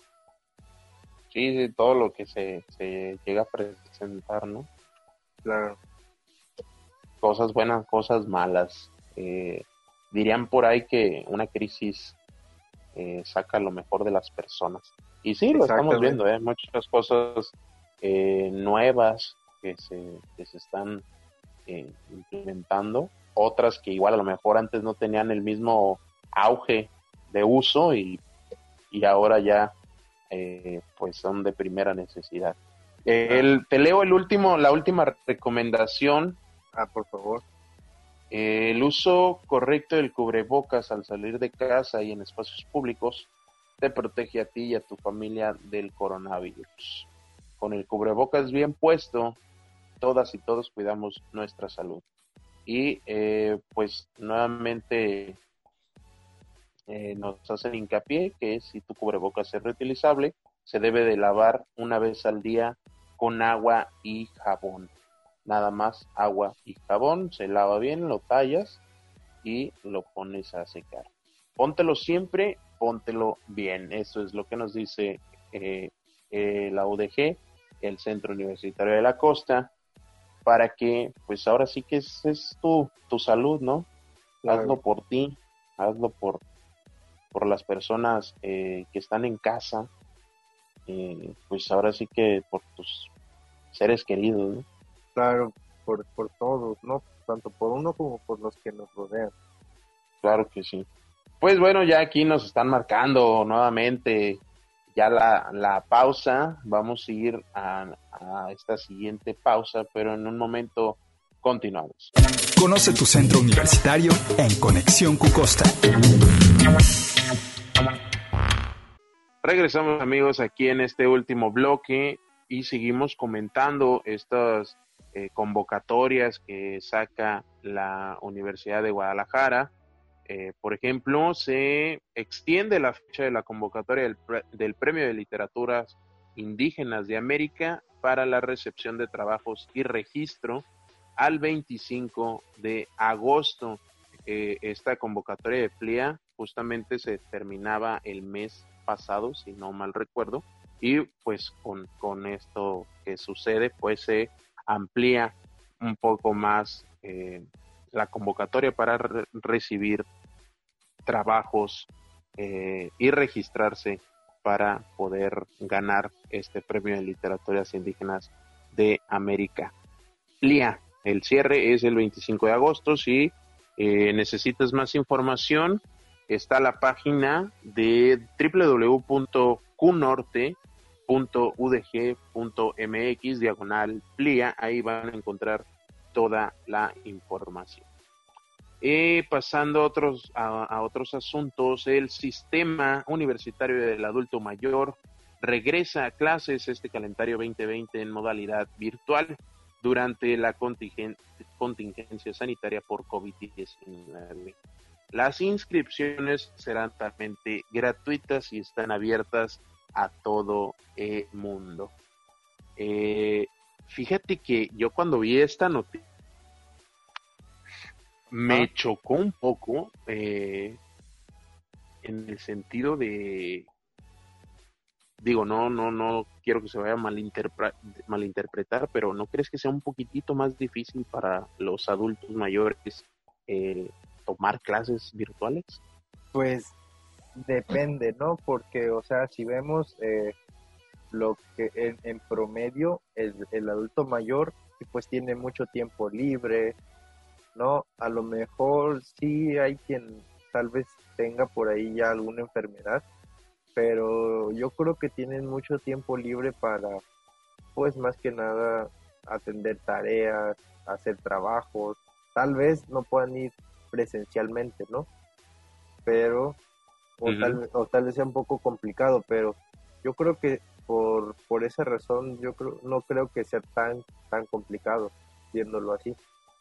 sí, sí, todo lo que se, se llega a presentar, ¿no? Claro, Cosas buenas, cosas malas. Eh, dirían por ahí que una crisis eh, saca lo mejor de las personas. Y sí, lo estamos exactamente. viendo, ¿eh? Muchas cosas eh, nuevas que se, que se están eh, implementando, otras que igual a lo mejor antes no tenían el mismo auge de uso y, y ahora ya eh, pues son de primera necesidad. Claro. El, te leo el último, la última recomendación. Ah, por favor. Eh, el uso correcto del cubrebocas al salir de casa y en espacios públicos te protege a ti y a tu familia del coronavirus. Con el cubrebocas bien puesto, todas y todos cuidamos nuestra salud. y eh, pues nuevamente eh, nos hacen hincapié que si tu cubrebocas es reutilizable, se debe de lavar una vez al día con agua y jabón. Nada más agua y jabón, se lava bien, lo tallas y lo pones a secar. Póntelo siempre, póntelo bien. Eso es lo que nos dice eh, eh, la U D G, el Centro Universitario de la Costa, para que, pues ahora sí que es, es tu, tu salud, ¿no? Claro. Hazlo por ti, hazlo por, por las personas eh, que están en casa, eh, pues ahora sí que por tus seres queridos, ¿no? Claro, por, por todos, ¿no? Tanto por uno como por los que nos rodean. Claro que sí. Pues bueno, ya aquí nos están marcando nuevamente ya la, la pausa. Vamos a ir a, a esta siguiente pausa, pero en un momento continuamos. Conoce tu centro universitario en Conexión Cucosta. Regresamos, amigos, aquí en este último bloque y seguimos comentando estas eh, convocatorias que saca la Universidad de Guadalajara. Eh, por ejemplo, se extiende la fecha de la convocatoria del, pre- del Premio de Literaturas Indígenas de América para la recepción de trabajos y registro al veinticinco de agosto. Eh, esta convocatoria de P L I A justamente se terminaba el mes pasado, si no mal recuerdo, y pues con, con esto que sucede, pues se amplía un poco más eh, la convocatoria para re- recibir trabajos eh, y registrarse para poder ganar este premio de literaturas indígenas de América. P L I A, el cierre es el veinticinco de agosto. Si eh, necesitas más información, está la página de doble u doble u doble u punto q norte punto u d g punto m x diagonal P L I A. Ahí van a encontrar toda la información. Y pasando a otros, a, a otros asuntos, el sistema universitario del adulto mayor regresa a clases este calendario veinte veinte en modalidad virtual durante la contingen, contingencia sanitaria por COVID diecinueve. Las inscripciones serán totalmente gratuitas y están abiertas a todo el mundo. Eh, fíjate que yo cuando vi esta noticia me ¿Ah? chocó un poco eh, en el sentido de, digo, no, no, no quiero que se vaya a malinterpre- malinterpretar, pero ¿no crees que sea un poquitito más difícil para los adultos mayores eh, tomar clases virtuales? Pues depende, ¿no? Porque, o sea, si vemos eh, lo que en, en promedio el, el adulto mayor pues tiene mucho tiempo libre, ¿no? A lo mejor sí hay quien tal vez tenga por ahí ya alguna enfermedad, pero yo creo que tienen mucho tiempo libre para, pues más que nada, atender tareas, hacer trabajos. Tal vez no puedan ir presencialmente, ¿no? Pero, o, uh-huh. tal, o tal vez sea un poco complicado, pero yo creo que por, por esa razón, yo creo, no creo que sea tan, tan complicado, viéndolo así.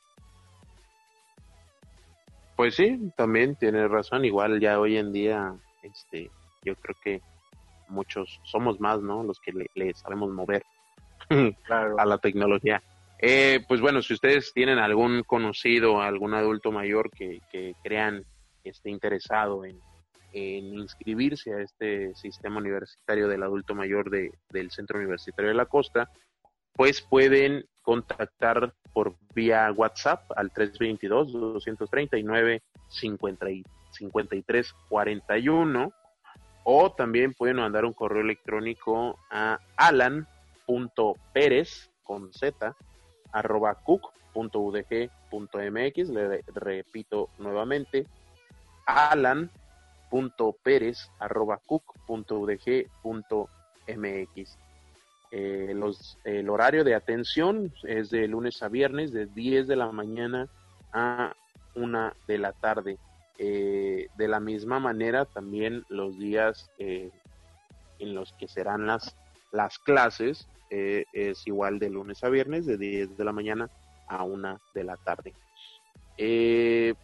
Pues sí, también tienes razón. Igual ya hoy en día, este, yo creo que muchos somos más, ¿no? Los que le, le sabemos mover claro. a la tecnología. Eh, pues bueno, si ustedes tienen algún conocido, algún adulto mayor que, que crean que esté interesado en, en inscribirse a este sistema universitario del adulto mayor de, del Centro Universitario de la Costa, pues pueden contactar por vía WhatsApp al tres dos dos, dos tres nueve, cinco tres cuatro uno o también pueden mandar un correo electrónico a alan punto perez con z arroba cuc punto u d g punto m x. Le repito nuevamente, alan punto perez arroba cuc punto u d g punto m x. Eh, los, el horario de atención es de lunes a viernes de diez de la mañana a una de la tarde. Eh, de la misma manera también los días eh, en los que serán las, las clases eh, es igual de lunes a viernes de diez de la mañana a una de la tarde. Eh,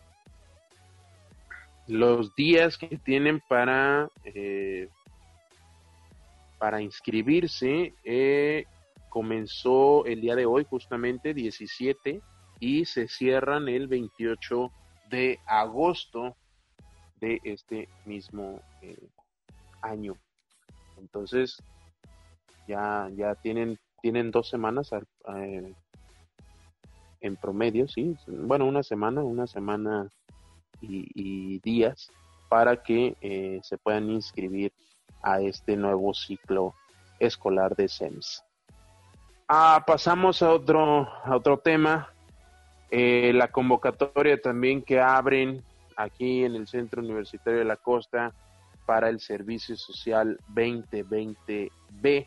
los días que tienen para eh, para inscribirse eh, comenzó el día de hoy, justamente diecisiete, y se cierran el veintiocho de agosto de este mismo eh, año. Entonces ya ya tienen tienen dos semanas eh, en promedio, sí, bueno, una semana, una semana y, y días para que eh, se puedan inscribir a este nuevo ciclo escolar de S E M S. Ah, pasamos a otro, a otro tema, eh, la convocatoria también que abren aquí en el Centro Universitario de la Costa para el Servicio Social veinte veinte B.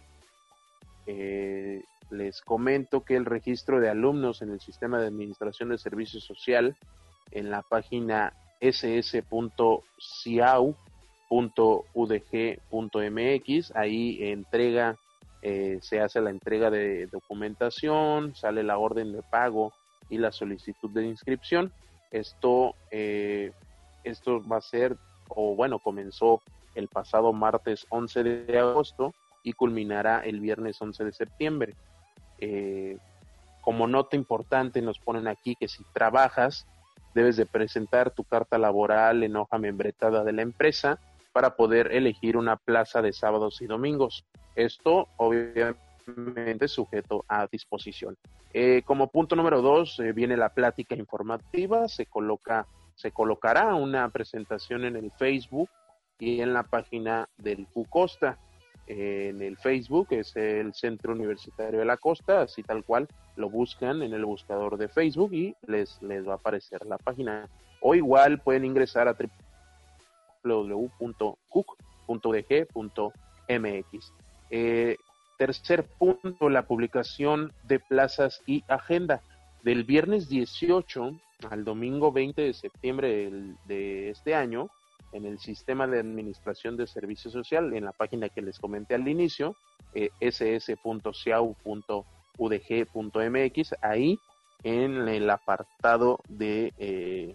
Eh, les comento que el registro de alumnos en el Sistema de Administración de Servicio Social en la página ese ese punto ciau punto u d g punto m x, ahí entrega, eh, se hace la entrega de documentación, sale la orden de pago y la solicitud de inscripción. Esto, eh, esto va a ser, o bueno, comenzó el pasado martes once de agosto y culminará el viernes once de septiembre. Eh, como nota importante nos ponen aquí que si trabajas debes de presentar tu carta laboral en hoja membretada de la empresa para poder elegir una plaza de sábados y domingos. Esto obviamente sujeto a disposición. Eh, como punto número dos eh, viene la plática informativa, se coloca, se colocará una presentación en el Facebook y en la página del CUCOSTA. Eh, en el Facebook es el Centro Universitario de la Costa, así tal cual lo buscan en el buscador de Facebook y les, les va a aparecer la página. O igual pueden ingresar a doble u doble u doble u punto cuc punto u d g punto m x. Eh, tercer punto, la publicación de plazas y agenda. Del viernes dieciocho al domingo veinte de septiembre del, de este año, en el Sistema de Administración de Servicio Social, en la página que les comenté al inicio, eh, ese ese punto ciau punto u d g punto m x, ahí en el apartado de eh,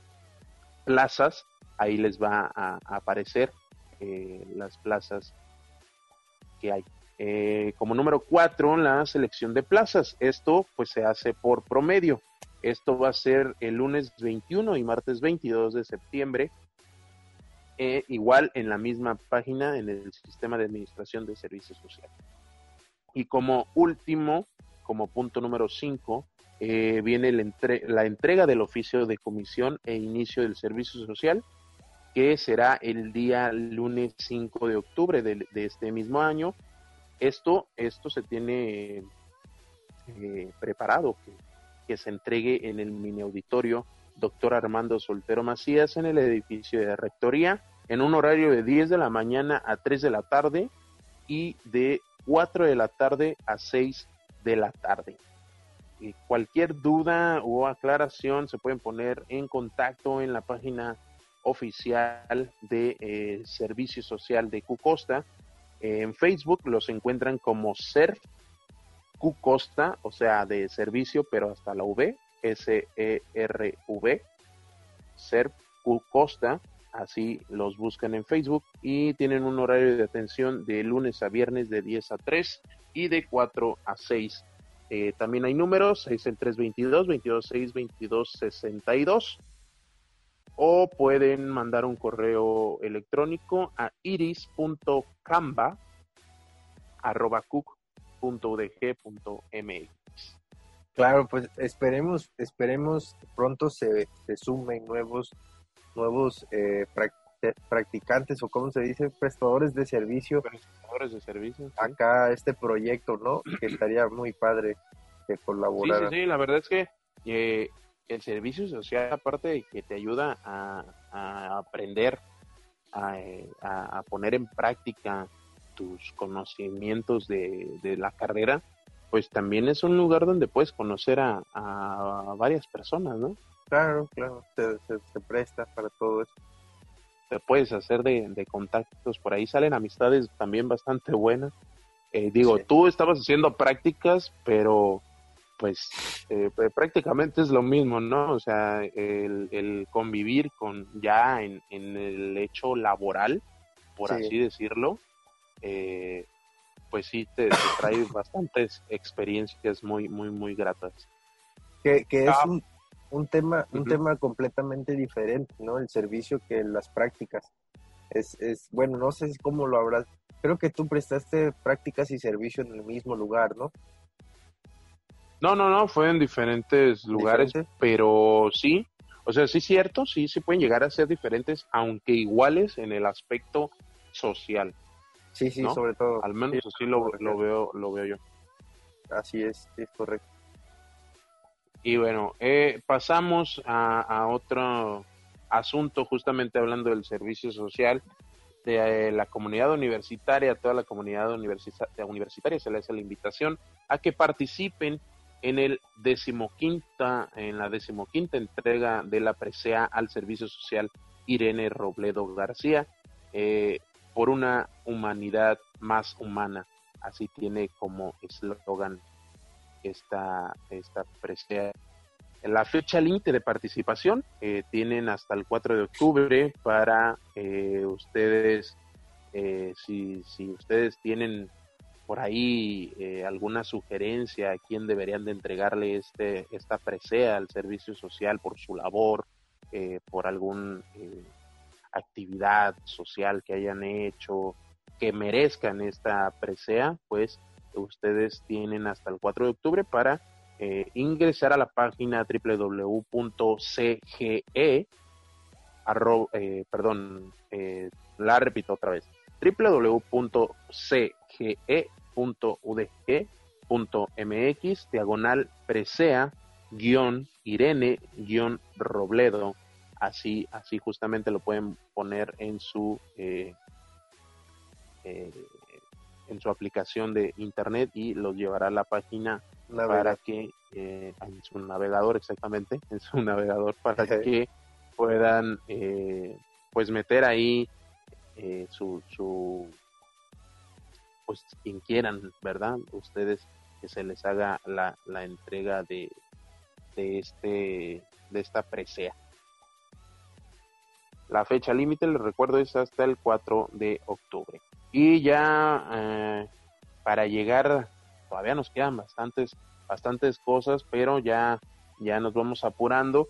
plazas, ahí les va a, a aparecer eh, las plazas que hay. Eh, como número cuatro, la selección de plazas. Esto pues se hace por promedio. Esto va a ser el lunes veintiuno y martes veintidós de septiembre. Eh, igual en la misma página en el Sistema de Administración de Servicios Sociales. Y como último, como punto número cinco, eh, viene el entre la entrega del oficio de comisión e inicio del servicio social, que será el día lunes cinco de octubre de, de este mismo año. Esto, esto se tiene eh, preparado, que, que se entregue en el mini auditorio Doctor Armando Soltero Macías en el edificio de Rectoría, en un horario de diez de la mañana a tres de la tarde y de cuatro de la tarde a seis de la tarde. Y cualquier duda o aclaración se pueden poner en contacto en la página oficial de eh, Servicio Social de CUCOSTA. Eh, en Facebook los encuentran como SERV CUCOSTA, o sea, de servicio, pero hasta la V, S E R V, SERV CUCOSTA, así los buscan en Facebook, y tienen un horario de atención de lunes a viernes de diez a tres y de cuatro a seis. Eh, también hay números, seis el tres veintidós, veintidós seis, veintidós sesenta y dos, o pueden mandar un correo electrónico a iris punto camba arroba cuc punto u d g punto m x. Claro, pues esperemos, esperemos pronto se, se sumen nuevos, nuevos eh, practicantes, o como se dice, prestadores de servicio, prestadores de servicio, sí. Acá este proyecto, ¿no? Que estaría muy padre que colaborara. Sí, sí, sí, la verdad es que eh, el servicio social, aparte de que te ayuda a, a aprender, a, a, a poner en práctica tus conocimientos de, de la carrera, pues también es un lugar donde puedes conocer a, a varias personas, ¿no? Claro, claro, se, se, se presta para todo eso. Te puedes hacer de, de contactos, por ahí salen amistades también bastante buenas. Eh, digo, sí. Tú estabas haciendo prácticas, pero pues eh, pues, prácticamente es lo mismo, ¿no? O sea, el, el convivir con ya en, en el hecho laboral, por Sí, así decirlo, eh, pues sí te, te trae bastantes experiencias muy, muy, muy gratas. que, que es Ah, un, un tema, un ujú. tema completamente diferente, ¿no? El servicio que las prácticas. Es, es, bueno, no sé cómo lo habrás. Creo que tú prestaste prácticas y servicio en el mismo lugar, ¿no? No, no, no, fue en diferentes lugares, ¿Diferente? pero sí, o sea, sí es cierto, sí, sí pueden llegar a ser diferentes, aunque iguales en el aspecto social, Sí, sí, ¿no? sobre todo. Al Sí, menos así como lo, lo refiero. veo, lo veo yo. Así es, es correcto. Y bueno, eh, pasamos a, a otro asunto, justamente hablando del servicio social de eh, la comunidad universitaria, toda la comunidad universita- universitaria se le hace la invitación a que participen en el decimoquinta, en la decimoquinta entrega de la presea al servicio social Irene Robledo García, eh, por una humanidad más humana. Así tiene como eslogan esta, esta presea. La fecha límite de participación eh, tienen hasta el cuatro de octubre para eh, ustedes, eh, si, si ustedes tienen por ahí eh, alguna sugerencia a quién deberían de entregarle este esta presea al servicio social por su labor, eh, por alguna eh, actividad social que hayan hecho, que merezcan esta presea, pues ustedes tienen hasta el cuatro de octubre para eh, ingresar a la página doble u doble u doble u punto c g e, arro, eh, perdón, eh, la repito otra vez, doble u doble u doble u punto c g e punto u d g punto m x diagonal presea guión Irene guión Robledo. Así, así justamente lo pueden poner en su eh, eh, en su aplicación de internet y los llevará a la página para Navegar. que eh, en su navegador, exactamente, en su navegador para que puedan eh, pues meter ahí eh, su, su pues quien quieran, ¿verdad? Ustedes que se les haga la, la entrega de, de este de esta presea. La fecha límite, les recuerdo, es hasta el cuatro de octubre. Y ya eh, para llegar, todavía nos quedan bastantes, bastantes cosas, pero ya, ya nos vamos apurando.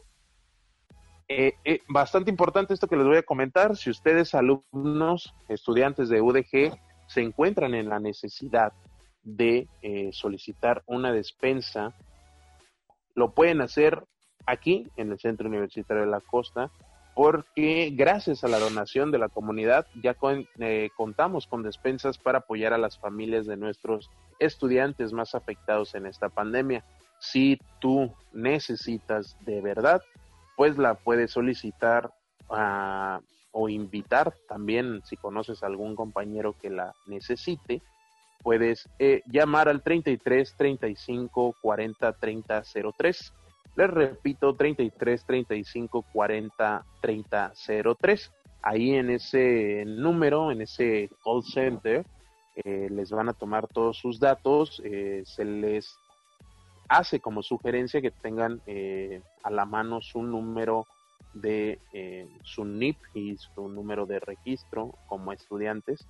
Eh, eh, bastante importante esto que les voy a comentar. Si ustedes, alumnos, estudiantes de U D G, se encuentran en la necesidad de eh, solicitar una despensa, lo pueden hacer aquí en el Centro Universitario de la Costa, porque gracias a la donación de la comunidad ya con, eh, contamos con despensas para apoyar a las familias de nuestros estudiantes más afectados en esta pandemia. Si tú necesitas de verdad, pues la puedes solicitar uh, o invitar también, si conoces a algún compañero que la necesite, puedes eh, llamar al treinta y tres, treinta y cinco, cuarenta, treinta, cero tres. Les repito, treinta y tres, treinta y cinco, cuarenta, treinta, cero tres. Ahí en ese número, en ese call center, eh, les van a tomar todos sus datos, eh, se les hace como sugerencia que tengan eh, a la mano su número de eh, su N I P y su número de registro como estudiantes,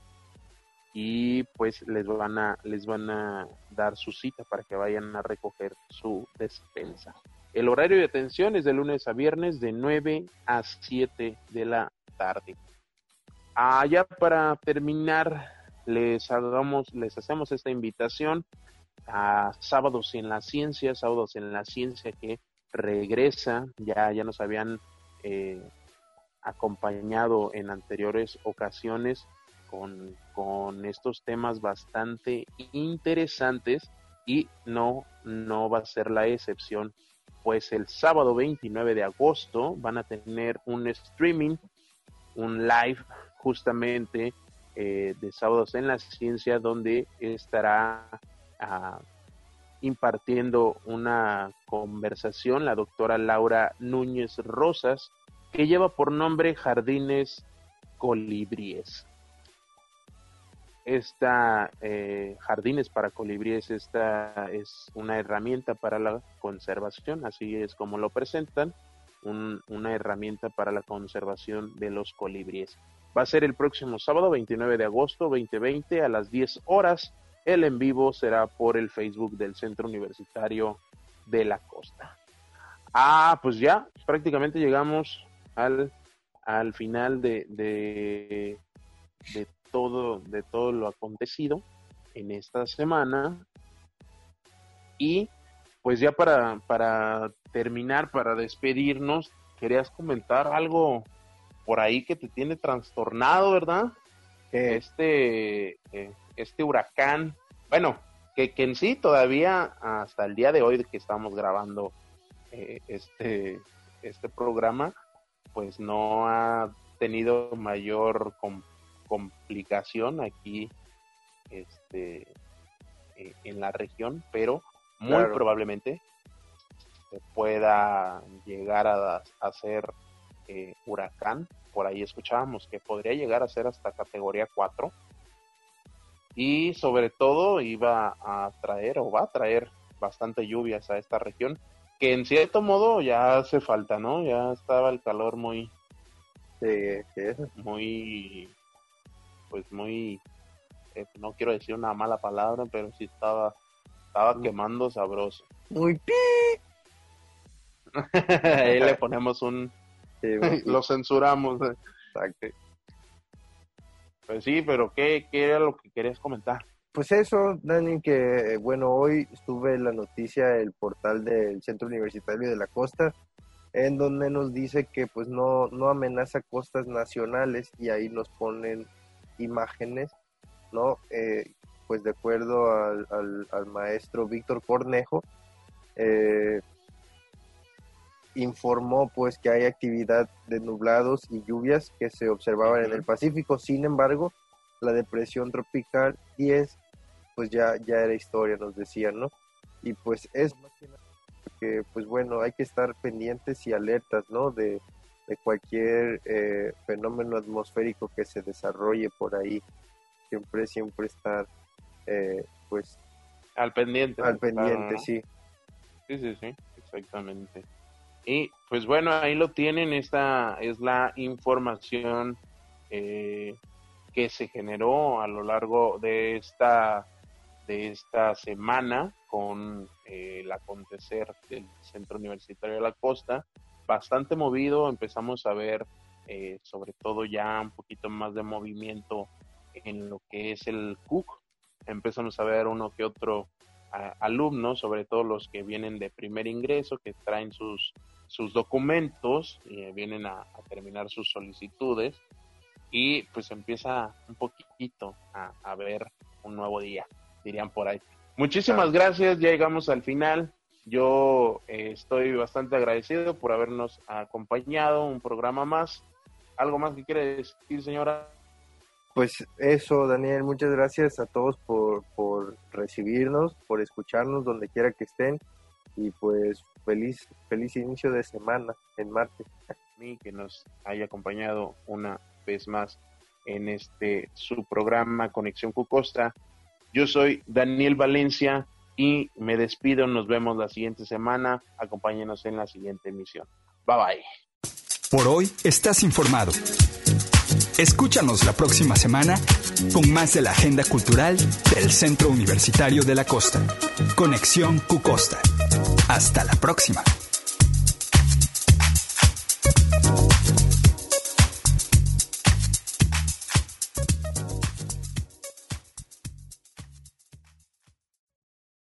y pues les van a les van a dar su cita para que vayan a recoger su despensa. El horario de atención es de lunes a viernes de nueve a siete de la tarde. Allá ah, para terminar, les hagamos les hacemos esta invitación a Sábados en la Ciencia, Sábados en la Ciencia que regresa, ya ya nos habían eh, acompañado en anteriores ocasiones con, con estos temas bastante interesantes, y no, no va a ser la excepción, pues el sábado veintinueve de agosto van a tener un streaming, un live justamente eh, de Sábados en la Ciencia, donde estará uh, impartiendo una conversación la doctora Laura Núñez Rosas, que lleva por nombre Jardines Colibríes. esta eh, Jardines para Colibríes, esta es una herramienta para la conservación, así es como lo presentan, un, una herramienta para la conservación de los colibríes. Va a ser el próximo sábado, veintinueve de agosto veinte veinte, a las diez horas. El en vivo será por el Facebook del Centro Universitario de la Costa. Ah, pues ya, prácticamente llegamos al, al final de, de, de todo, de todo lo acontecido en esta semana. Y pues ya para, para terminar, para despedirnos, querías comentar algo por ahí que te tiene trastornado, ¿verdad? ¿Qué? Este, eh, este huracán, bueno, que, que en sí todavía hasta el día de hoy que estamos grabando eh, este, este programa, pues no ha tenido mayor com- complicación aquí este, eh, en la región, pero muy Claro. probablemente se pueda llegar a, a ser eh, huracán. Por ahí escuchábamos que podría llegar a ser hasta categoría cuatro, y sobre todo iba a traer o va a traer bastante lluvias a esta región, que en cierto modo ya hace falta, ¿no? Ya estaba el calor muy, Sí, sí, eso. muy, pues muy, eh, no quiero decir una mala palabra, pero sí estaba, estaba quemando sabroso. Muy pi. Ahí le ponemos un, Sí, muy pi. lo censuramos. Exacto. Pues sí, pero ¿qué, qué era lo que querías comentar? Pues eso, Dani, que eh, bueno, hoy estuve en la noticia el portal del Centro Universitario de la Costa, en donde nos dice que pues no, no amenaza costas nacionales, y ahí nos ponen imágenes, ¿no? Eh, pues de acuerdo al, al, al maestro Víctor Cornejo, eh, informó pues que hay actividad de nublados y lluvias que se observaban Uh-huh. en el Pacífico. Sin embargo, la depresión tropical diez pues ya, ya era historia, nos decían, ¿no? Y pues es más que nada que, pues bueno, hay que estar pendientes y alertas, ¿no? De, de cualquier eh, fenómeno atmosférico que se desarrolle por ahí. Siempre, siempre estar, eh, pues, Al pendiente. al pendiente, Claro, ¿no? sí. Sí, sí, sí, exactamente. Y pues bueno, ahí lo tienen, esta es la información eh, que se generó a lo largo de esta, de esta semana con eh, el acontecer del Centro Universitario de la Costa. Bastante movido, empezamos a ver eh, sobre todo ya un poquito más de movimiento en lo que es el C U C. Empezamos a ver uno que otro a, alumnos, sobre todo los que vienen de primer ingreso, que traen sus, sus documentos y eh, vienen a, a terminar sus solicitudes, y pues empieza un poquitito a, a ver un nuevo día, dirían por ahí. Muchísimas gracias, ya llegamos al final. Yo eh, estoy bastante agradecido por habernos acompañado un programa más. ¿Algo más que quiere decir, señora? Pues eso, Daniel, muchas gracias a todos por, por recibirnos, por escucharnos donde quiera que estén, y pues feliz feliz inicio de semana en martes. Mí que nos haya acompañado una vez más en este su programa Conexión Cucosta. Yo soy Daniel Valencia y me despido, nos vemos la siguiente semana, acompáñenos en la siguiente emisión. Bye bye. Por hoy estás informado. Escúchanos la próxima semana con más de la agenda cultural del Centro Universitario de la Costa. Conexión Cucosta. Hasta la próxima.